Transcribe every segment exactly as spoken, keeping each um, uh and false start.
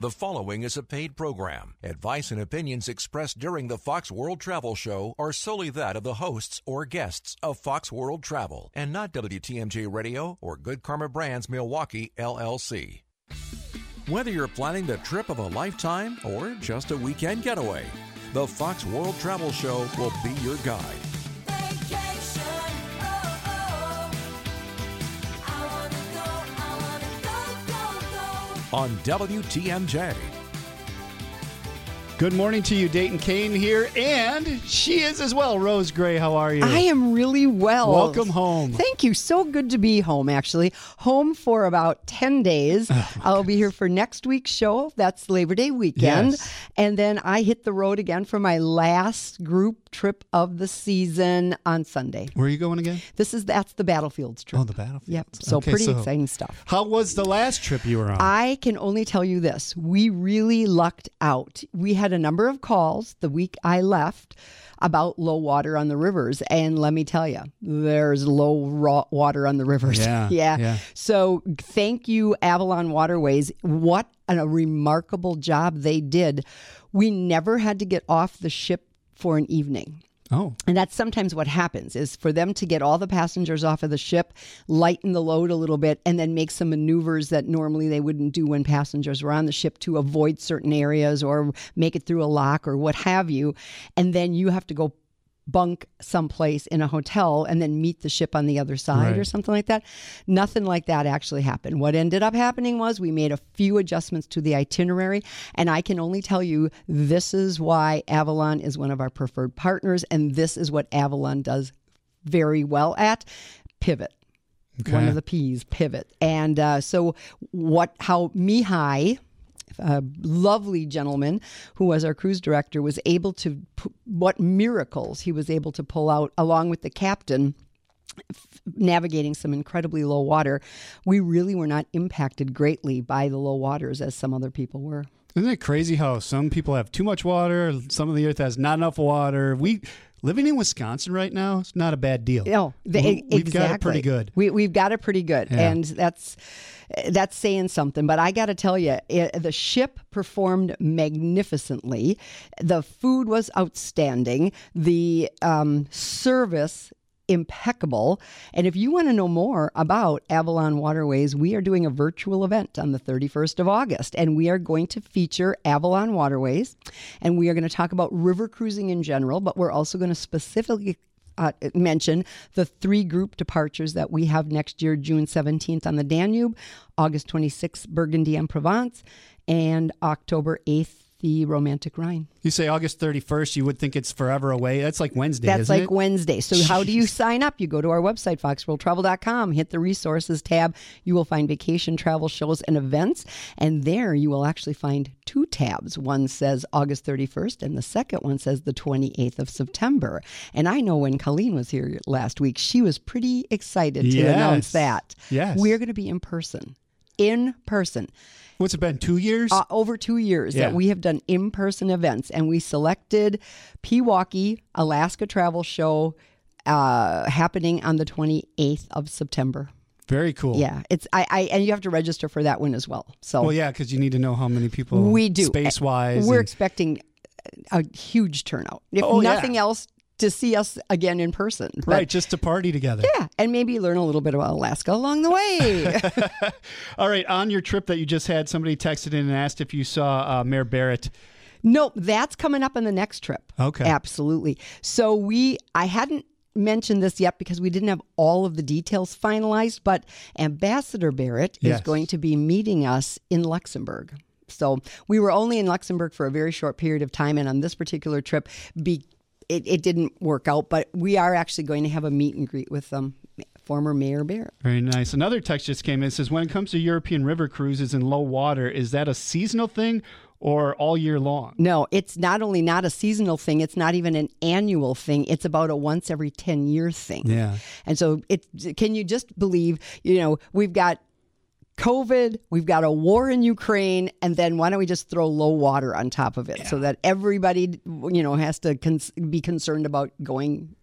The following is a paid program. Advice and opinions expressed during the Fox World Travel Show are solely that of the hosts or guests of Fox World Travel and not W T M J Radio or Good Karma Brands Milwaukee, L L C. Whether you're planning the trip of a lifetime or just a weekend getaway, the Fox World Travel Show will be your guide. On W T M J. Good morning to you, Dayton Kane here, and she is as well. Rose Gray, how are you? I am really well. Welcome home. Thank you. So good to be home, actually. Home for about ten days. Oh, I'll goodness. be here for next week's show. That's Labor Day weekend. Yes. And then I hit the road again for my last group trip of the season on Sunday. Where are you going again? This is That's the Battlefields trip. Oh, the Battlefields. Yep. So okay, pretty so exciting stuff. How was the last trip you were on? I can only tell you this. We really lucked out. We had a number of calls the week I left about low water on the rivers. And let me tell you, there's low raw water on the rivers. Yeah, yeah. yeah. So thank you, Avalon Waterways. What a remarkable job they did. We never had to get off the ship for an evening. Oh. And that's sometimes what happens is for them to get all the passengers off of the ship, lighten the load a little bit, and then make some maneuvers that normally they wouldn't do when passengers were on the ship to avoid certain areas or make it through a lock or what have you. And then you have to go bunk someplace in a hotel and then meet the ship on the other side right. or something like that. Nothing like that actually happened. What ended up happening was we made a few adjustments to the itinerary, and I can only tell you this is why Avalon is one of our preferred partners, and this is what Avalon does very well at: pivot. Okay. One of the P's, pivot. And uh, so what? How Mihai, a lovely gentleman who was our cruise director, was able to, what miracles he was able to pull out along with the captain, f- navigating some incredibly low water. We really were not impacted greatly by the low waters as some other people were. Isn't it crazy how some people have too much water, some of the earth has not enough water? We living in Wisconsin right now, it's not a bad deal. No, the, we, we've exactly. got it pretty good. We, we've got it pretty good, yeah. and that's that's saying something. But I got to tell you, it, the ship performed magnificently. The food was outstanding. The um, service impeccable. And if you want to know more about Avalon Waterways, we are doing a virtual event on the thirty-first of August, and we are going to feature Avalon Waterways, and we are going to talk about river cruising in general, but we're also going to specifically Uh, mention the three group departures that we have next year: June seventeenth on the Danube, August twenty-sixth, Burgundy and Provence, and October eighth, the Romantic Rhine. You say August thirty-first, you would think it's forever away. That's like Wednesday, That's isn't like it? Wednesday. So Jeez. how do you sign up? You go to our website, fox world travel dot com, hit the resources tab. You will find vacation, travel, shows, and events. And there you will actually find two tabs. One says August thirty-first, and the second one says the twenty-eighth of September. And I know when Colleen was here last week, she was pretty excited to yes. announce that. Yes. We're going to be in person. In person. What's it been, two years? Uh, over two years yeah. that we have done in-person events, and we selected Pewaukee Alaska Travel Show uh, happening on the twenty-eighth of September. Very cool. Yeah, it's I, I and you have to register for that one as well. So well, yeah, because you need to know how many people we do space-wise. We're and... expecting a huge turnout. If oh, nothing yeah. else, to see us again in person. But, right, just to party together. Yeah, and maybe learn a little bit about Alaska along the way. All right, on your trip that you just had, somebody texted in and asked if you saw uh, Mayor Barrett. No, that's coming up on the next trip. Okay. Absolutely. So we, I hadn't mentioned this yet because we didn't have all of the details finalized, but Ambassador Barrett yes. is going to be meeting us in Luxembourg. So we were only in Luxembourg for a very short period of time, and on this particular trip, be, it, it didn't work out, but we are actually going to have a meet and greet with them. Former Mayor Barrett. Very nice. Another text just came in. It says, when it comes to European river cruises in low water, is that a seasonal thing or all year long? No, it's not only not a seasonal thing, it's not even an annual thing. It's about a once every ten year thing. Yeah. And so it can you just believe, you know, we've got COVID, we've got a war in Ukraine, and then why don't we just throw low water on top of it yeah. so that everybody, you know, has to cons- be concerned about going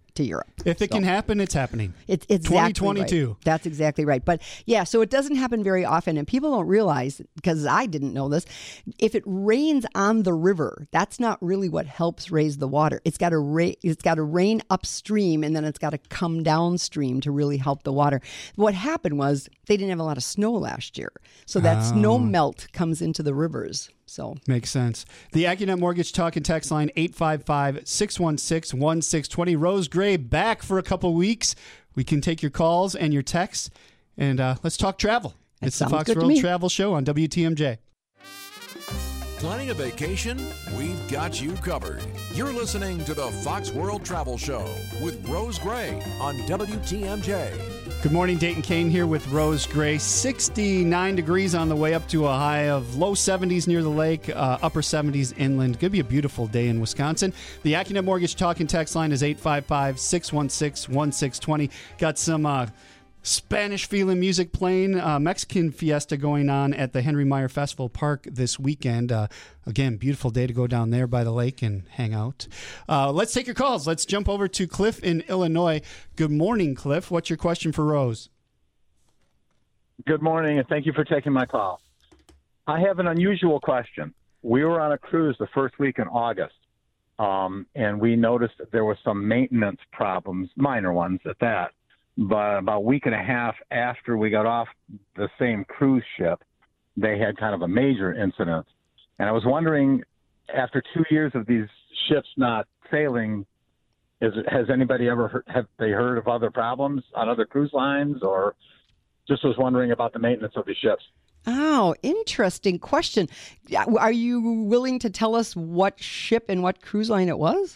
to Europe. If it So can happen, it's happening. It's exactly twenty twenty-two. Right. That's exactly right. But yeah, so it doesn't happen very often, and people don't realize, because I didn't know this, if it rains on the river, that's not really what helps raise the water. It's got to ra- it's got to rain upstream, and then it's got to come downstream to really help the water. What happened was they didn't have a lot of snow last year, so that Oh. snow melt comes into the rivers. So Makes sense. The AccuNet Mortgage Talk and Text line, eight five five, six one six, one six two zero. Rose Gray back for a couple weeks. We can take your calls and your texts, and uh, let's talk travel. That It's the sounds Fox good to World me. Travel Show on W T M J. Planning a vacation? We've got you covered. You're listening to the Fox World Travel Show with Rose Gray on W T M J. Good morning, Dayton Kane here with Rose Gray. sixty-nine degrees on the way up to a high of low seventies near the lake, uh, upper seventies inland. Going to be a beautiful day in Wisconsin. The AccuNet Mortgage Talk and Text line is eight five five, six one six, one six two zero. Got some uh, Spanish-feeling music playing. Uh, Mexican fiesta going on at the Henry Meyer Festival Park this weekend. Uh, again, beautiful day to go down there by the lake and hang out. Uh, let's take your calls. Let's jump over to Cliff in Illinois. Good morning, Cliff. What's your question for Rose? Good morning, and thank you for taking my call. I have an unusual question. We were on a cruise the first week in August, um, and we noticed that there were some maintenance problems, minor ones at that. But about a week and a half after we got off the same cruise ship, they had kind of a major incident. And I was wondering, after two years of these ships not sailing, is it, has anybody ever heard, have they heard of other problems on other cruise lines, or just was wondering about the maintenance of the ships? Oh, interesting question. Are you willing to tell us what ship and what cruise line it was?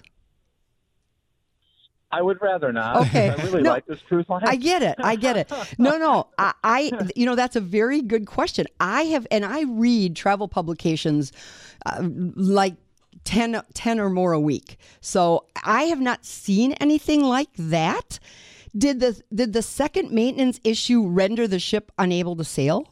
I would rather not. Okay. I really No, like this cruise line. I get it. I get it. No, no. I, I, you know, that's a very good question. I have, and I read travel publications uh, like ten, ten or more a week. So I have not seen anything like that. Did the did the second maintenance issue render the ship unable to sail?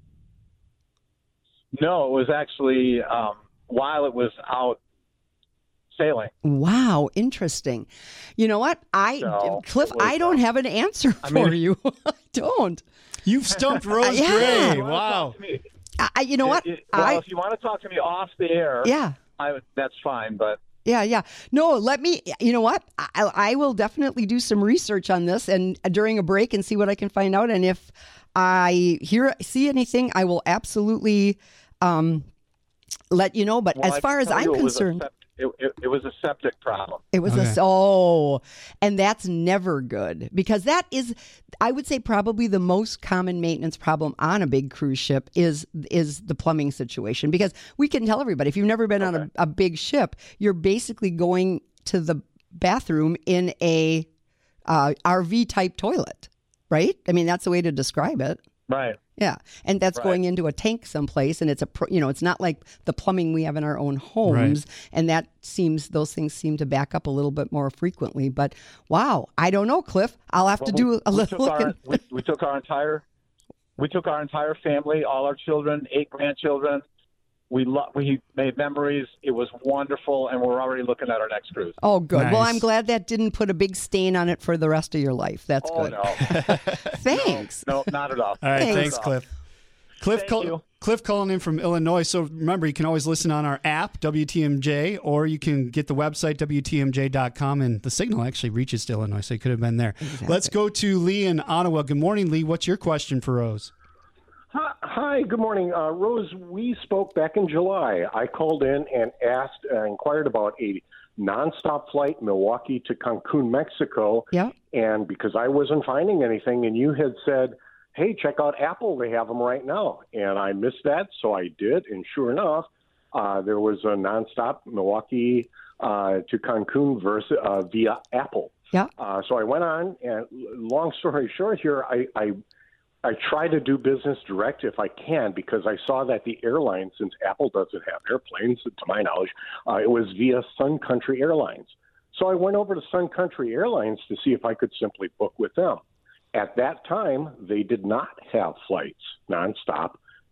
No, it was actually um, while it was out sailing. Wow, interesting. You know what? I So, Cliff, it was, I don't uh, have an answer I for mean- you. I don't. You've stumped Rose Yeah. Gray. You wanna Wow. talk to me- I, I- you know what? It- it- well, I if you want to talk to me off the air, yeah. I would, that's fine. But Yeah, yeah. No, let me, you know what? I, I will definitely do some research on this and uh, during a break and see what I can find out. And if I hear, see anything, I will absolutely um, let you know. But well, as I far can as tell I'm you it was a concerned, sept- it, it, it was a septic problem. it was Okay. a, oh, and that's never good because that is, I would say probably the most common maintenance problem on a big cruise ship is, is the plumbing situation because we can tell everybody, if you've never been on a, a big ship, you're basically going to the bathroom in a uh, R V type toilet, right? I mean, that's the way to describe it. Right. Yeah, and that's Right. going into a tank someplace, and it's a pro- you know it's not like the plumbing we have in our own homes, and that seems those things seem to back up a little bit more frequently. But wow, I don't know, Cliff. I'll have to do a we little took look. our, in- we, we took our entire we took our entire family, all our children, eight grandchildren. We lo- we made memories. It was wonderful, and we're already looking at our next cruise. Oh, good. Well, Nice. I'm glad that didn't put a big stain on it for the rest of your life. That's oh good. no, Thanks. no, not at all. All right, Thanks. thanks, Cliff. Cliff, Thank call, you. Cliff calling in from Illinois. So remember, you can always listen on our app, W T M J, or you can get the website, W T M J dot com, and the signal actually reaches to Illinois, so you could have been there. Let's go to Lee in Ottawa. Good morning, Lee. What's your question for Rose? Hi, hi, good morning. Uh, Rose, we spoke back in July. I called in and asked, uh, inquired about a nonstop flight, Milwaukee to Cancun, Mexico. Yeah. And because I wasn't finding anything, and you had said, hey, check out Apple. They have them right now. And I missed that, so I did. And sure enough, uh, there was a nonstop Milwaukee uh, to Cancun versus, uh, via Apple. Yeah. Uh, so I went on, and long story short here, I, I I try to do business direct if I can because I saw that the airline, since Apple doesn't have airplanes, to my knowledge, uh, it was via Sun Country Airlines. So I went over to Sun Country Airlines to see if I could simply book with them. At that time, they did not have flights nonstop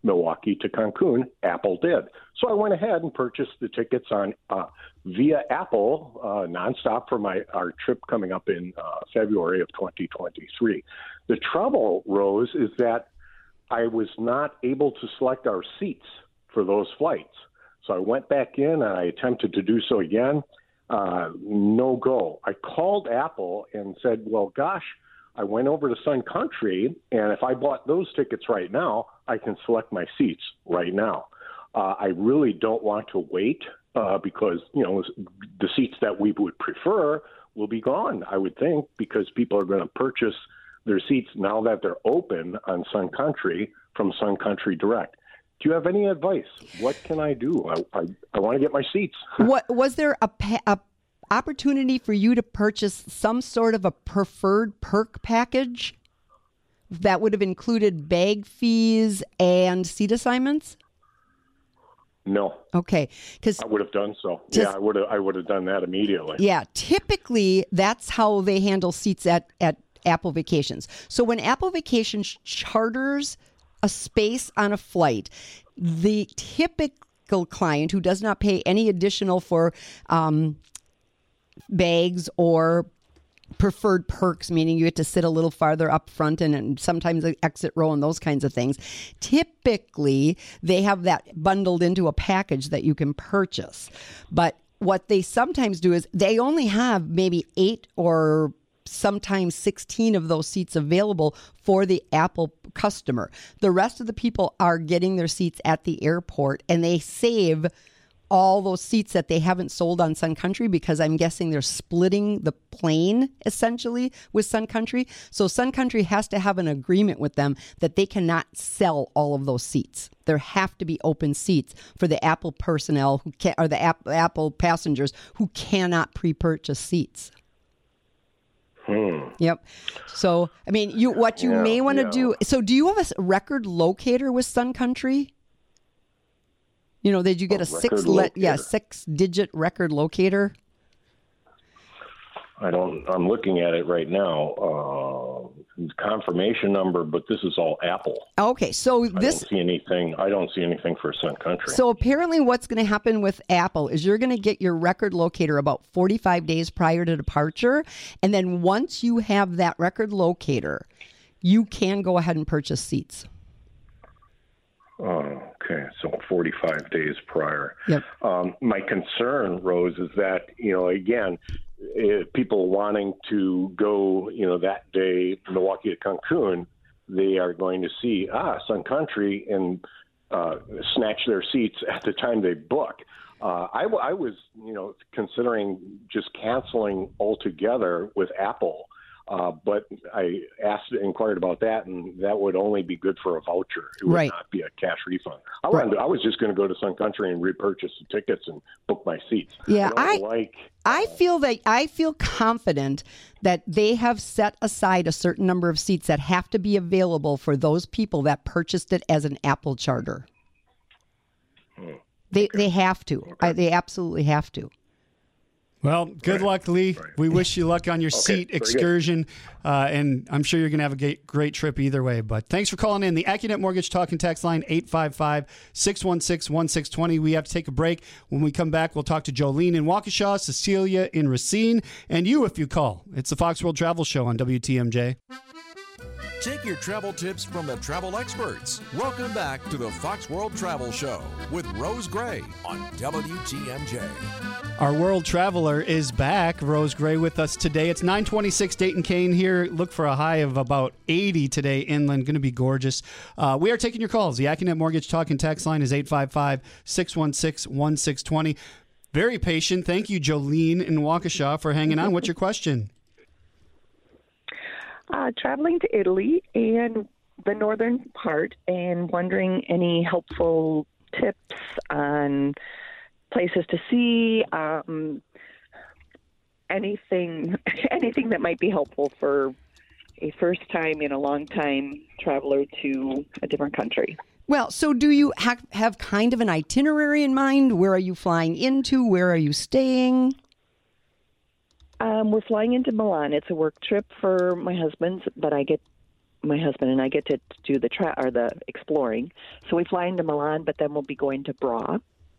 Milwaukee to Cancun. Apple did. So I went ahead and purchased the tickets on uh, via Apple uh, nonstop for my our trip coming up in uh, February of twenty twenty-three. The trouble, Rose, is that I was not able to select our seats for those flights. So I went back in and I attempted to do so again. Uh, no go. I called Apple and said, well, gosh, I went over to Sun Country, and if I bought those tickets right now, I can select my seats right now. Uh, I really don't want to wait uh, because, you know, the seats that we would prefer will be gone, I would think, because people are going to purchase their seats now that they're open on Sun Country from Sun Country Direct. Do you have any advice? What can I do? I, I, I want to get my seats. What was there a, pa- a opportunity for you to purchase some sort of a preferred perk package that would have included bag fees and seat assignments? No. Okay, because I would have done so. Just, yeah, I would have. I would have done that immediately. Yeah, typically that's how they handle seats at at Apple Vacations. So when Apple Vacations charters a space on a flight, the typical client who does not pay any additional for um, bags or preferred perks, meaning you get to sit a little farther up front and, and sometimes an exit row and those kinds of things. Typically, they have that bundled into a package that you can purchase. But what they sometimes do is they only have maybe eight or sometimes sixteen of those seats available for the Apple customer. The rest of the people are getting their seats at the airport, and they save all those seats that they haven't sold on Sun Country because I'm guessing they're splitting the plane essentially with Sun Country. So Sun Country has to have an agreement with them that they cannot sell all of those seats. There have to be open seats for the Apple personnel who can, or the app, Apple passengers who cannot pre-purchase seats. Hmm. Yep. So, I mean, you what you yeah, may want to yeah. do. So, do you have a record locator with Sun Country? You know, did you get a, a six let yeah six digit record locator? I don't. I'm looking at it right now. Uh, confirmation number, but this is all Apple. Okay, so this. I don't see anything. I don't see anything for Sun Country. So apparently, what's going to happen with Apple is you're going to get your record locator about forty-five days prior to departure, and then once you have that record locator, you can go ahead and purchase seats. Oh, okay. So forty-five days prior. Yep. Um, my concern, Rose, is that, you know, again, uh, people wanting to go, you know, that day, Milwaukee to Cancun, they are going to see, ah, Sun Country and uh, snatch their seats at the time they book. Uh, I, w- I was, you know, considering just canceling altogether with Apple. Uh, but I asked, inquired about that, and that would only be good for a voucher. It would right. not be a cash refund. I wanted to, I was just going to go to Sun Country and repurchase the tickets and book my seats. Yeah, I, I like. I feel that I feel confident that they have set aside a certain number of seats that have to be available for those people that purchased it as an Apple charter. Hmm. They okay. they have to. Okay. I, they absolutely have to. Well, good right. luck, Lee. Right. We wish you luck on your Okay, seat very excursion, uh, and I'm sure you're going to have a great, great trip either way. But thanks for calling in. The AccuNet Mortgage Talk and Text line, eight five five, six one six, one six two zero. We have to take a break. When we come back, we'll talk to Jolene in Waukesha, Cecilia in Racine, and you if you call. It's the Fox World Travel Show on W T M J. Take your travel tips from the travel experts. Welcome back to the Fox World Travel Show with Rose Gray on W T M J. Our world traveler is back. Rose Gray with us today. It's nine twenty-six Dayton Kane here. Look for a high of about eighty today inland. Going to be gorgeous. Uh, we are taking your calls. The AccuNet Mortgage Talk and Text line is eight five five, six one six, one six two zero. Very patient. Thank you, Jolene in Waukesha, for hanging on. What's your question? Uh, traveling to Italy and the northern part and wondering any helpful tips on places to see, um, anything anything that might be helpful for a first time in a long time traveler to a different country. Well, so do you ha- have kind of an itinerary in mind? Where are you flying into? Where are you staying? Um, we're flying into Milan. It's a work trip for my husband's, but I get my husband and I get to do the tra- or the exploring. So we fly into Milan, but then we'll be going to Bra.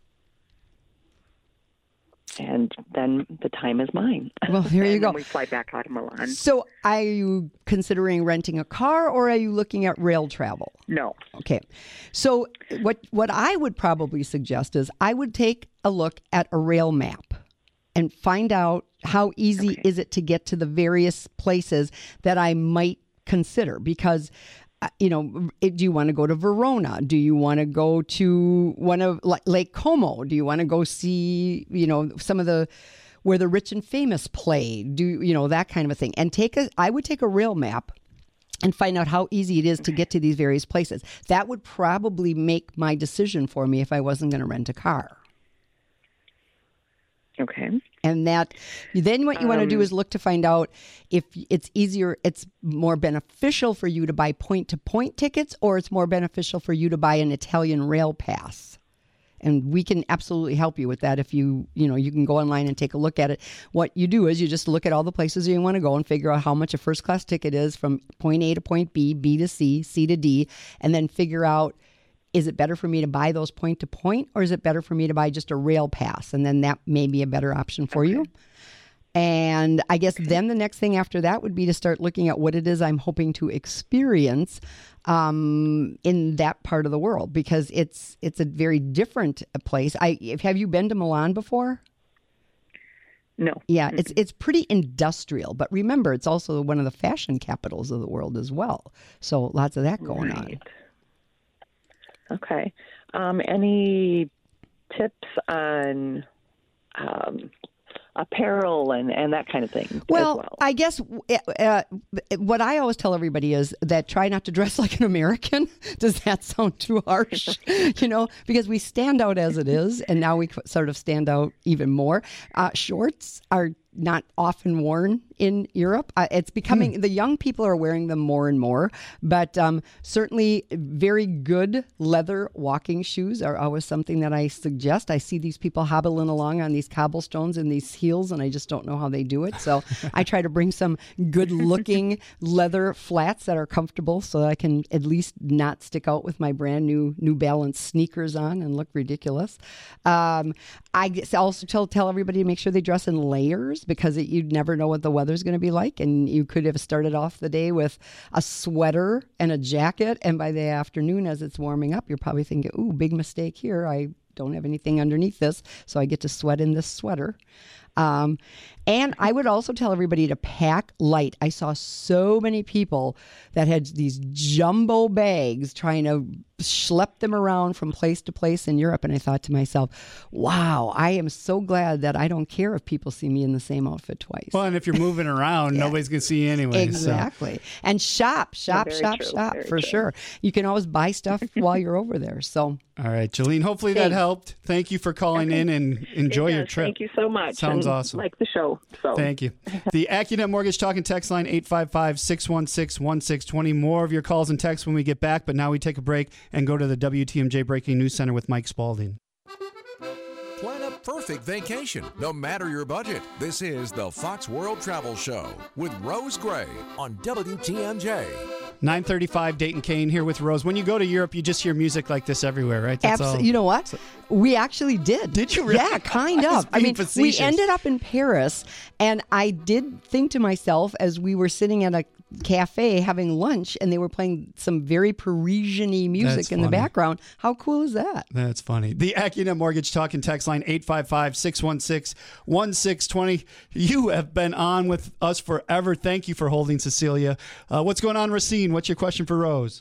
And then the time is mine. Well, here you and go. Then we fly back out of Milan. So are you considering renting a car, or are you looking at rail travel? No. Okay. So what what I would probably suggest is I would take a look at a rail map and find out how easy Okay. is it to get to the various places that I might consider, because uh, you know, do you want to go to Verona? Do you want to go to one of like Lake Como? Do you want to go see, you know, some of the where the rich and famous play? Do you know, that kind of a thing? And take a I would take a rail map and find out how easy it is to get to these various places. That would probably make my decision for me if I wasn't going to rent a car. Okay. And that, then what you want to do Um, is look to find out if it's easier, it's more beneficial for you to buy point-to-point tickets, or it's more beneficial for you to buy an Italian rail pass. And we can absolutely help you with that. If you, you know, you can go online and take a look at it. What you do is you just look at all the places you want to go and figure out how much a first class ticket is from point A to point B, B to C, C to D, and then figure out, is it better for me to buy those point to point, or is it better for me to buy just a rail pass? And then that may be a better option for you. And I guess then the next thing after that would be to start looking at what it is I'm hoping to experience um, in that part of the world, because it's it's a very different place. I if, have you been to Milan before? No. Yeah, it's it's pretty industrial, but remember, it's also one of the fashion capitals of the world as well. So lots of that going on. Right. Okay. Um, any tips on um, apparel and, and that kind of thing? Well, as well? I guess uh, what I always tell everybody is that try not to dress like an American. Does that sound too harsh? You know, because we stand out as it is, and now we sort of stand out even more. Uh, shorts are not often worn in Europe. Uh, it's becoming, hmm. the young people are wearing them more and more, but um, certainly very good leather walking shoes are always something that I suggest. I see these people hobbling along on these cobblestones in these heels, and I just don't know how they do it. So I try to bring some good looking leather flats that are comfortable so that I can at least not stick out with my brand new New Balance sneakers on and look ridiculous. Um, I guess also tell, tell everybody to make sure they dress in layers, because it, you'd never know what the weather's going to be like. And you could have started off the day with a sweater and a jacket, and by the afternoon as it's warming up, you're probably thinking, ooh, big mistake here. I don't have anything underneath this, so I get to sweat in this sweater. Um, and I would also tell everybody to pack light. I saw so many people that had these jumbo bags trying to schlep them around from place to place in Europe. And I thought to myself, wow, I am so glad that I don't care if people see me in the same outfit twice. Well, and if you're moving around, yeah. nobody's going to see you anyway. Exactly. So. And shop, shop, Very shop, true. shop, Very for true. sure. You can always buy stuff while you're over there. So, all right, Jolene, hopefully Thanks. that helped. Thank you for calling Okay. in, and enjoy It your does. trip. Thank you so much. Sounds and awesome. Like the show. So. Thank you. The AccuNet Mortgage Talk and Text line, eight five five, six one six, one six two zero. More of your calls and texts when we get back, but now we take a break and go to the W T M J Breaking News Center with Mike Spalding. Plan a perfect vacation, no matter your budget. This is the Fox World Travel Show with Rose Gray on W T M J. nine thirty-five, Dayton Kane here with Rose. When you go to Europe, you just hear music like this everywhere, right? That's Absolutely. all. You know what? We actually did. Did you really? Yeah, kind I was of. I being mean, facetious. we ended up in Paris, and I did think to myself as we were sitting at a cafe having lunch, and they were playing some very Parisian-y music That's in the funny. background. How cool is that? That's funny. The AccuNet Mortgage Talk and Text line, eight five five, six one six, one six two zero. You have been on with us forever. Thank you for holding, Cecilia. Uh, what's going on, Racine? What's your question for Rose?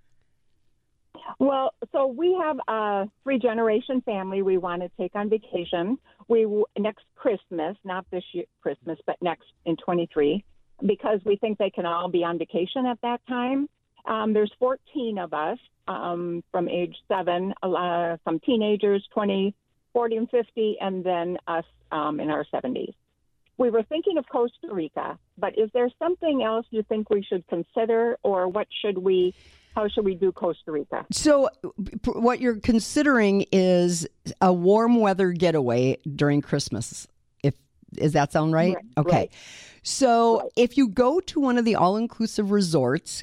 Well, so we have a three-generation family we want to take on vacation. We next Christmas, not this year Christmas, but next in twenty-three, because we think they can all be on vacation at that time. Um, there's fourteen of us um, from age seven, uh, some teenagers, twenty, forty, and fifty, and then us um, in our seventies. We were thinking of Costa Rica, but is there something else you think we should consider, or what should we? How should we do Costa Rica? So p- what you're considering is a warm weather getaway during Christmas. If Does that sound right? Right, Okay. right. So Right. if you go to one of the all-inclusive resorts,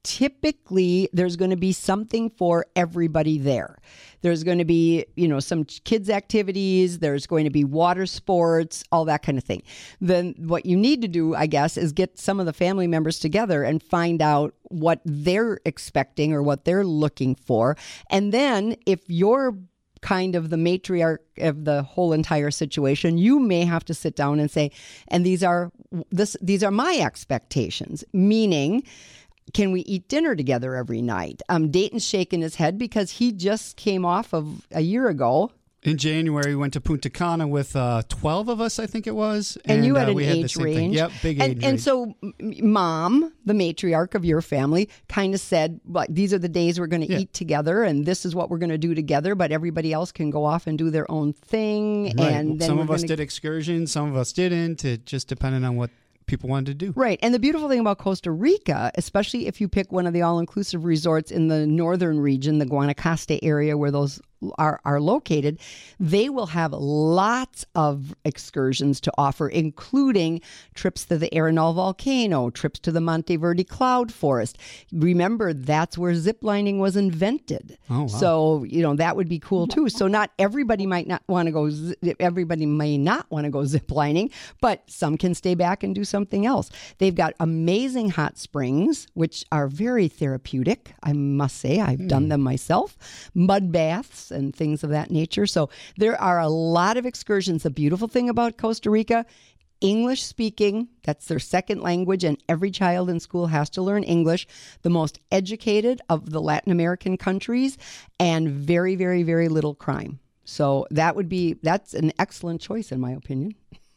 typically there's going to be something for everybody there. There's going to be, you know, some kids activities, there's going to be water sports, all that kind of thing. Then what you need to do, I guess, is get some of the family members together and find out what they're expecting or what they're looking for. And then if you're kind of the matriarch of the whole entire situation, you may have to sit down and say, and these are this these are my expectations, meaning, can we eat dinner together every night? Um, Dayton's shaking his head because he just came off of a year ago. In January, we went to Punta Cana with uh, twelve of us, I think it was. And, and you had uh, an we had age range. Thing. Yep, big and, age and range. so Mom, the matriarch of your family, kind of said, well, these are the days we're going to yeah. eat together and this is what we're going to do together, but everybody else can go off and do their own thing. Right. And then some of gonna... us did excursions, some of us didn't. It just depended on what people wanted to do. Right. And the beautiful thing about Costa Rica, especially if you pick one of the all-inclusive resorts in the northern region, the Guanacaste area where those are, are located, they will have lots of excursions to offer, including trips to the Arenal volcano, trips to the Monteverde cloud forest. Remember, that's where ziplining was invented. Oh, wow. So, you know, that would be cool too. So not everybody might not want to go, everybody may not want to go ziplining, but some can stay back and do something else. They've got amazing hot springs, which are very therapeutic, I must say. I've mm. done them myself. Mud baths and things of that nature. So there are a lot of excursions. The beautiful thing about Costa Rica, English speaking, that's their second language, and every child in school has to learn English. The most educated of the Latin American countries, and very, very, very little crime. So that would be, that's an excellent choice in my opinion.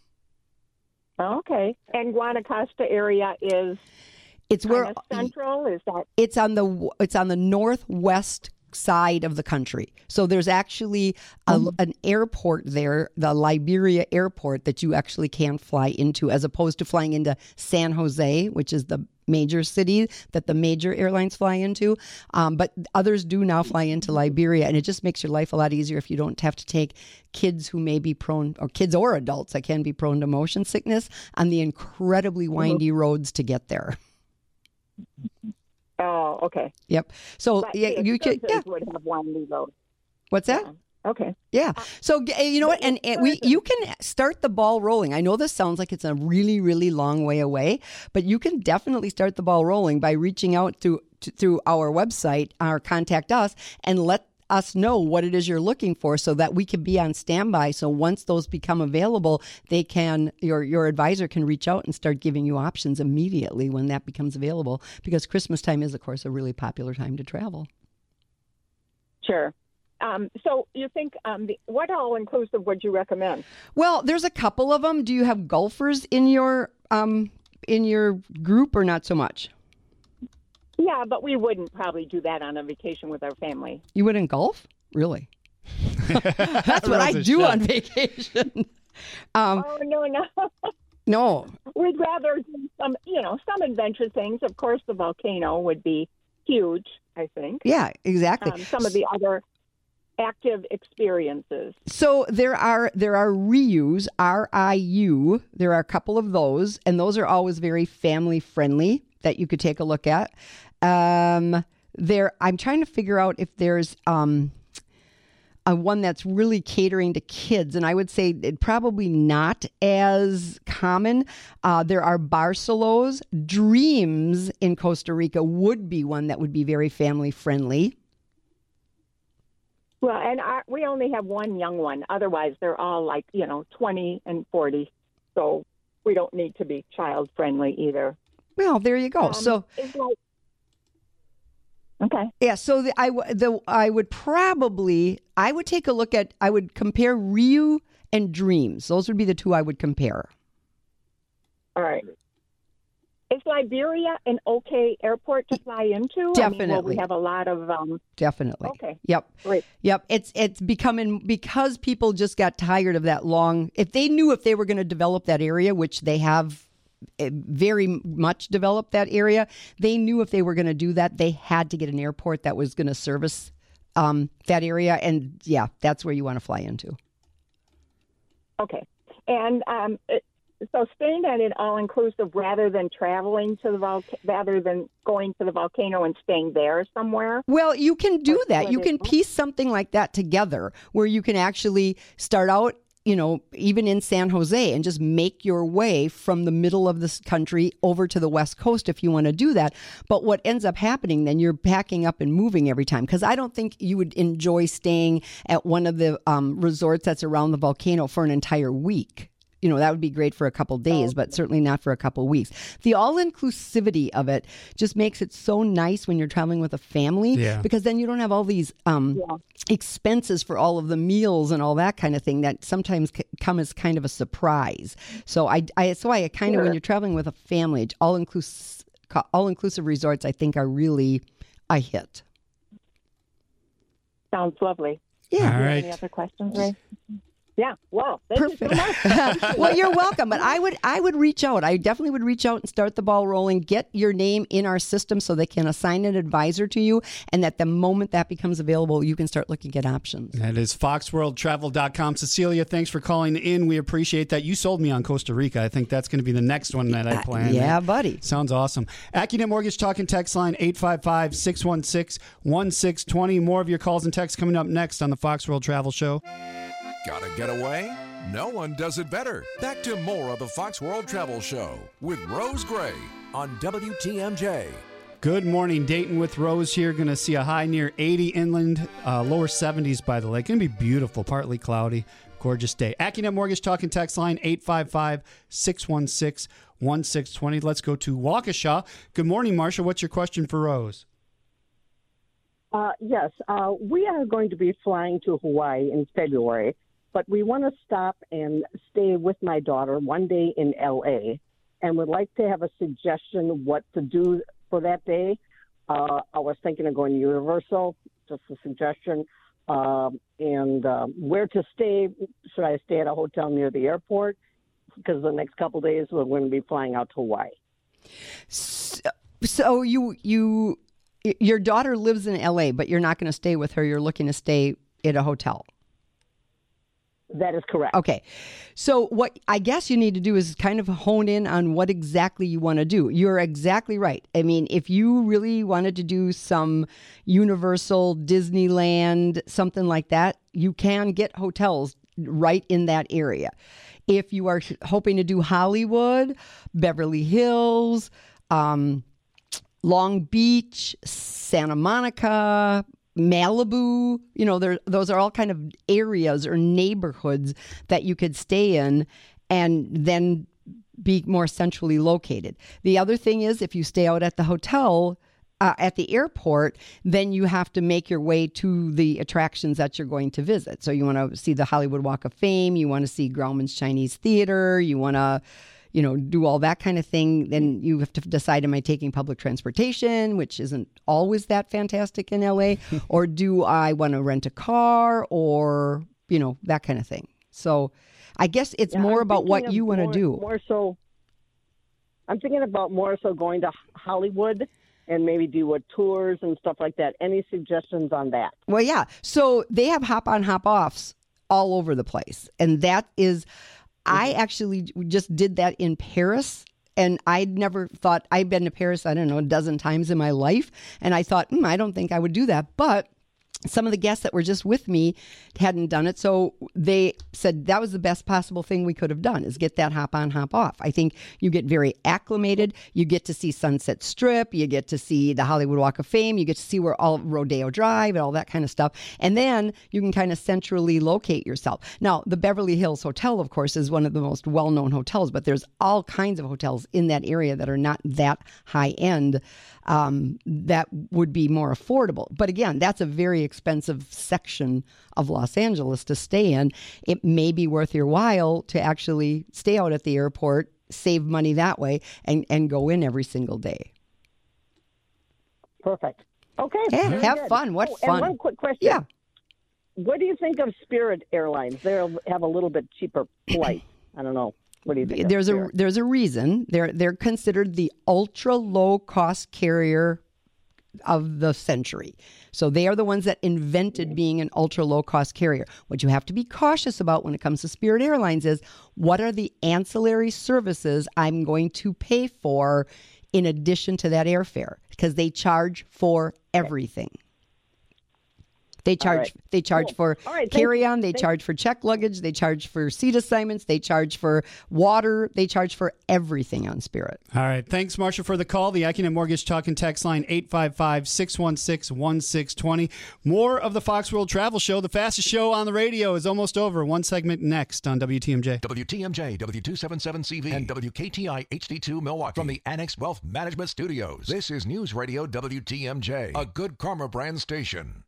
Okay. And Guanacaste area is it's where central, is that? It's on the it's on the northwest side of the country. So there's actually a, mm-hmm. an airport there, the Liberia airport, that you actually can fly into, as opposed to flying into San Jose, which is the major city that the major airlines fly into. Um, but others do now fly into Liberia, and it just makes your life a lot easier if you don't have to take kids who may be prone, or kids or adults that can be prone to motion sickness, on the incredibly windy mm-hmm. roads to get there. Oh, okay. Yep. So but yeah, you could yeah. would have windy roads. What's that? Yeah. Okay. Yeah. So you know what? And, and we you can start the ball rolling. I know this sounds like it's a really, really long way away, but you can definitely start the ball rolling by reaching out through to, through our website or contact us and let us know what it is you're looking for, so that we can be on standby. So once those become available, they can your your advisor can reach out and start giving you options immediately when that becomes available, because Christmas time is, of course, a really popular time to travel. Sure. Um, so you think, um, the, what all-inclusive would you recommend? Well, there's a couple of them. Do you have golfers in your um, in your group, or not so much? Yeah, but we wouldn't probably do that on a vacation with our family. You wouldn't golf? Really? That's what I do on vacation. um, oh, no, no. no. We'd rather do some, you know, some adventure things. Of course, the volcano would be huge, I think. Yeah, exactly. Um, some of the other active experiences. So there are there are R I Us, R I U. There are a couple of those, and those are always very family friendly that you could take a look at. Um, there, I'm trying to figure out if there's um, a one that's really catering to kids, and I would say it probably not as common. Uh, there are Barcelos. Dreams in Costa Rica would be one that would be very family friendly. Well, and our, we only have one young one. Otherwise, they're all like, you know, twenty and forty. So we don't need to be child friendly either. Well, there you go. Um, so, it's like, okay. Yeah. So the, I the I would probably I would take a look at I would compare R I U and Dreams. Those would be the two I would compare. All right. Is Liberia an okay airport to fly into? Definitely. I mean, will we have a lot of um... Definitely. Okay. Yep. Great. Yep. It's it's becoming, because people just got tired of that long. If they knew if they were going to develop that area, which they have very much developed that area, they knew if they were going to do that, they had to get an airport that was going to service um, that area. And yeah, that's where you want to fly into. Okay. And um, so staying at an all-inclusive rather than traveling to the volcano, rather than going to the volcano and staying there somewhere. Well, you can do What- that. what You is- can piece something like that together where you can actually start out, you know, even in San Jose and just make your way from the middle of this country over to the West Coast if you want to do that. But what ends up happening then, you're packing up and moving every time, because I don't think you would enjoy staying at one of the um, resorts that's around the volcano for an entire week. You know, that would be great for a couple days, but certainly not for a couple weeks. The all-inclusivity of it just makes it so nice when you're traveling with a family, Yeah. because then you don't have all these um, Yeah. expenses for all of the meals and all that kind of thing that sometimes c- come as kind of a surprise. So I, I that's why I kind of, when you're traveling with a family, all-inclusive, all-inclusive resorts, I think are really a hit. Sounds lovely. Yeah. All Any right. other questions, Ray? Yeah. Wow. Thank you so much. Perfect. Well, you're welcome. But I would, I would reach out. I definitely would reach out and start the ball rolling. Get your name in our system so they can assign an advisor to you, and that the moment that becomes available, you can start looking at options. That is fox world travel dot com. Cecilia, thanks for calling in. We appreciate that. You sold me on Costa Rica. I think that's going to be the next one that I plan. Yeah, buddy. Sounds awesome. AccuNet Mortgage Talk and Text line eight five five, six one six, one six two zero. More of your calls and texts coming up next on the Fox World Travel Show. Gotta get away? No one does it better. Back to more of the Fox World Travel Show with Rose Gray on W T M J. Good morning, Dayton with Rose here. Going to see a high near eighty inland, uh, lower seventies by the lake. Going to be beautiful, partly cloudy, gorgeous day. AccuNet Mortgage Talk and Text line eight five five, six one six, one six two zero. Let's go to Waukesha. Good morning, Marcia. What's your question for Rose? Uh, yes, uh, we are going to be flying to Hawaii in February, but we want to stop and stay with my daughter one day in L A and would like to have a suggestion what to do for that day. Uh, I was thinking of going to Universal, just a suggestion, um, and uh, where to stay. Should I stay at a hotel near the airport? Because the next couple of days we're going to be flying out to Hawaii. So, so you you your daughter lives in L A, but you're not going to stay with her. You're looking to stay at a hotel. That is correct. Okay. So what I guess you need to do is kind of hone in on what exactly you want to do. You're exactly right. I mean, if you really wanted to do some Universal, Disneyland, something like that, you can get hotels right in that area. If you are hoping to do Hollywood, Beverly Hills, um, Long Beach, Santa Monica, Malibu, you know, there, those are all kind of areas or neighborhoods that you could stay in and then be more centrally located. The other thing is, if you stay out at the hotel, uh, at the airport, then you have to make your way to the attractions that you're going to visit. So you want to see the Hollywood Walk of Fame, you want to see Grauman's Chinese Theater, you want to, you know, do all that kind of thing. Then you have to decide, am I taking public transportation, which isn't always that fantastic in L A, or do I want to rent a car, or, you know, that kind of thing. So I guess it's Yeah, more I'm about what thinking you of want to more- do. More so, I'm thinking about more so going to Hollywood and maybe do what tours and stuff like that. Any suggestions on that? Well, yeah. So they have hop on, hop offs all over the place. And that is, I actually just did that in Paris. And I'd never thought, I've been to Paris, I don't know, a dozen times in my life. And I thought, hmm, I don't think I would do that. But some of the guests that were just with me hadn't done it. So they said that was the best possible thing we could have done, is get that hop on, hop off. I think you get very acclimated. You get to see Sunset Strip. You get to see the Hollywood Walk of Fame. You get to see where all Rodeo Drive and all that kind of stuff. And then you can kind of centrally locate yourself. Now, the Beverly Hills Hotel, of course, is one of the most well-known hotels, but there's all kinds of hotels in that area that are not that high end. Um, that would be more affordable. But again, that's a very expensive section of Los Angeles to stay in. It may be worth your while to actually stay out at the airport, save money that way, and, and go in every single day. Perfect. Okay. Yeah, very have good. fun. What Oh, fun. And one quick question. Yeah. What do you think of Spirit Airlines? They have a little bit cheaper flight. I don't know. What do you think? There's of a Spirit? there's a reason. They're they're considered the ultra low cost carrier of the century. So they are the ones that invented being an ultra low cost carrier. What you have to be cautious about when it comes to Spirit Airlines is what are the ancillary services I'm going to pay for in addition to that airfare, because they charge for everything. They charge. right. They charge Cool. for All right, thank carry-on. you. They Thank- charge for check luggage. They charge for seat assignments. They charge for water. They charge for everything on Spirit. All right. Thanks, Marcia, for the call. The AccuNet Mortgage Talk and Text line eight five five, six one six, one six two zero. More of the Fox World Travel Show. The fastest show on the radio is almost over. One segment next on W T M J. W T M J, W two seventy-seven C V, and W K T I H D two Milwaukee. From the Annex Wealth Management Studios, this is News Radio W T M J, a Good Karma brand station.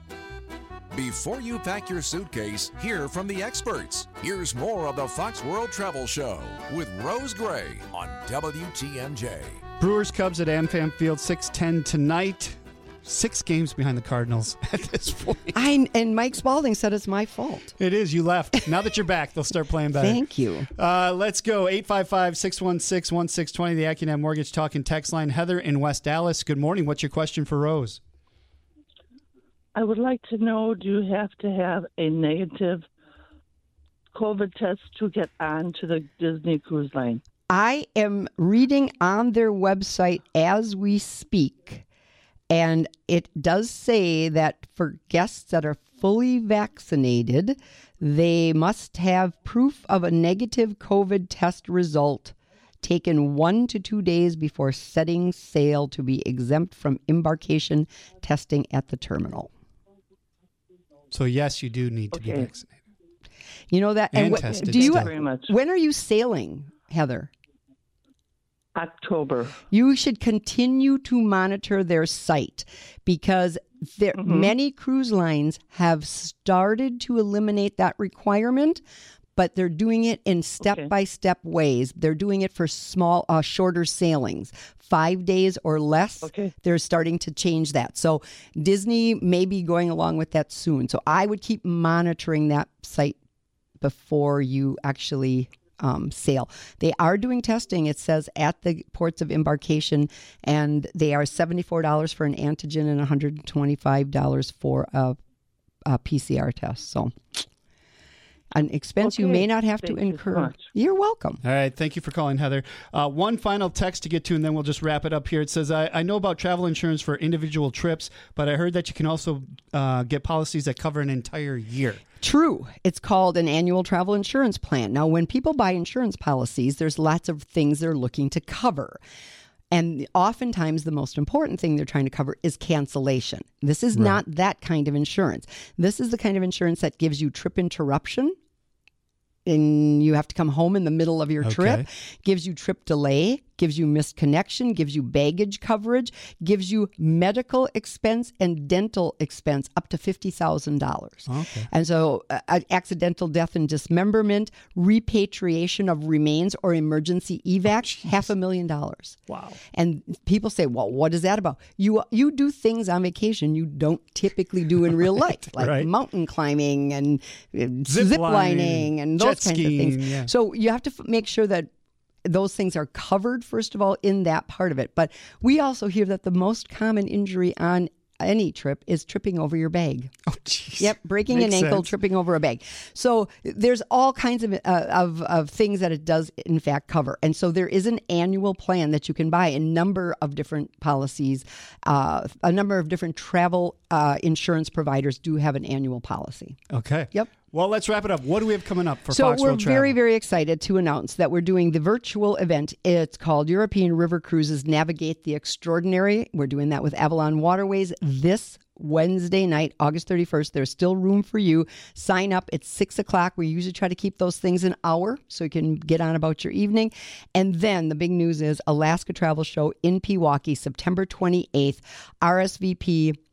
Before you pack your suitcase, hear from the experts. Here's more of the Fox World Travel Show with Rose Gray on W T M J. Brewers Cubs at AmFam Field, six ten tonight. Six games behind the Cardinals at this point. I and Mike Spalding said it's my fault. It is. You left. Now that you're back, they'll start playing better. Thank you. Uh, let's go. eight five five, six one six, one six two zero, the AccuNet Mortgage Talk and Text line. Heather in West Dallas. Good morning. What's your question for Rose? I would like to know, do you have to have a negative COVID test to get on to the Disney Cruise Line? I am reading on their website as we speak, and it does say that for guests that are fully vaccinated, they must have proof of a negative COVID test result taken one to two days before setting sail to be exempt from embarkation testing at the terminal. So, yes, you do need to Okay. be vaccinated. You know that. And what- tested do you? still. Very much. When are you sailing, Heather? October. You should continue to monitor their site because there, Mm-hmm. many cruise lines have started to eliminate that requirement, but they're doing it in step-by-step ways. They're doing it for small, uh, shorter sailings, five days or less. Okay. They're starting to change that. So Disney may be going along with that soon. So I would keep monitoring that site before you actually um, sail. They are doing testing, it says, at the ports of embarkation, and they are seventy-four dollars for an antigen and one hundred twenty-five dollars for a, a P C R test. So an expense you Okay. may not have to Thank you so incur. much. You're welcome. All right. Thank you for calling, Heather. Uh, one final text to get to, and then we'll just wrap it up here. It says, I, I know about travel insurance for individual trips, but I heard that you can also uh, get policies that cover an entire year. True. It's called an annual travel insurance plan. Now, when people buy insurance policies, there's lots of things they're looking to cover. And oftentimes the most important thing they're trying to cover is cancellation. This is not that kind of insurance. This is the kind of insurance that gives you trip interruption, and you have to come home in the middle of your Okay. trip, gives you trip delay, gives you missed connection, gives you baggage coverage, gives you medical expense and dental expense up to fifty thousand dollars. Okay. And so uh, accidental death and dismemberment, repatriation of remains or emergency evac, half a million dollars. Wow. And people say, well, what is that about? You you do things on vacation you don't typically do in real life, like right. mountain climbing and uh, Zip zip, lining, lining and jet those kinds skiing, of things. yeah. So you have to f- make sure that those things are covered, first of all, in that part of it. But we also hear that the most common injury on any trip is tripping over your bag. Oh, jeez. Yep, breaking Makes an ankle, sense. tripping over a bag. So there's all kinds of, uh, of of things that it does in fact cover. And so there is an annual plan that you can buy. A number of different policies, uh, a number of different travel uh, insurance providers do have an annual policy. Okay. Yep. Well, let's wrap it up. What do we have coming up for So Fox we're World Travel? very, very excited to announce that we're doing the virtual event. It's called European River Cruises Navigate the Extraordinary. We're doing that with Avalon Waterways this Wednesday night, August thirty-first. There's still room for you. Sign up. It's six o'clock. We usually try to keep those things an hour so you can get on about your evening. And then the big news is Alaska Travel Show in Pewaukee, September twenty-eighth. R S V P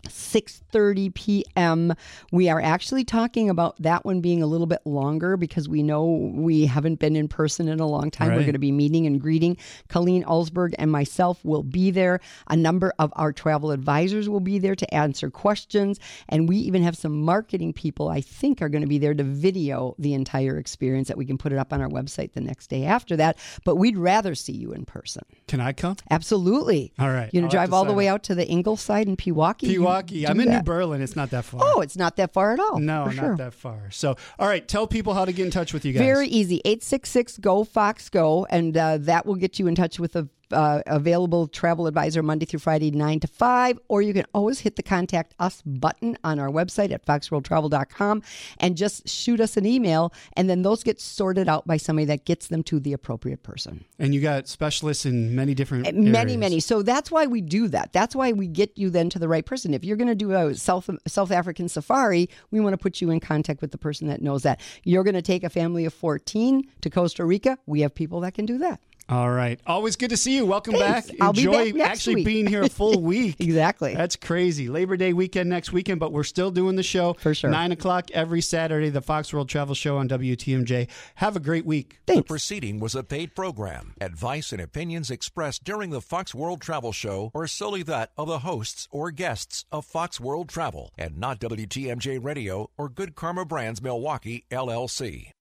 six thirty p.m. We are actually talking about that one being a little bit longer because we know we haven't been in person in a long time. Right. We're going to be meeting and greeting. Colleen Ulsberg and myself will be there. A number of our travel advisors will be there to answer questions. And we even have some marketing people, I think, are going to be there to video the entire experience that we can put it up on our website the next day after that. But we'd rather see you in person. Can I come? Absolutely. All right. You know, I'll drive have to all the sign way up. out to the Ingleside in Pewaukee. Pewaukee. You I'm do in New that. Berlin. It's not that far. Oh, it's not that far at all. No, for not sure. that far. So, all right, tell people how to get in touch with you guys. Very easy. eight six six, G O, Fox, Go. And uh, that will get you in touch with a uh, available travel advisor Monday through Friday, nine to five. Or you can always hit the Contact Us button on our website at fox world travel dot com and just shoot us an email. And then those get sorted out by somebody that gets them to the appropriate person. And you got specialists in many different Many, areas. many. So that's why we do that. That's why we get you then to the right person. If you're going to do a South South African safari, we want to put you in contact with the person that knows that. You're going to take a family of fourteen to Costa Rica. We have people that can do that. All right. Always good to see you. Welcome Thanks. back. I'll be Enjoy back next actually week. being here a full week. Exactly. That's crazy. Labor Day weekend next weekend, but we're still doing the show. For sure. nine o'clock every Saturday, the Fox World Travel Show on W T M J. Have a great week. The Thanks. proceeding was a paid program. Advice and opinions expressed during the Fox World Travel Show are solely that of the hosts or guests of Fox World Travel and not W T M J Radio or Good Karma Brands Milwaukee, L L C.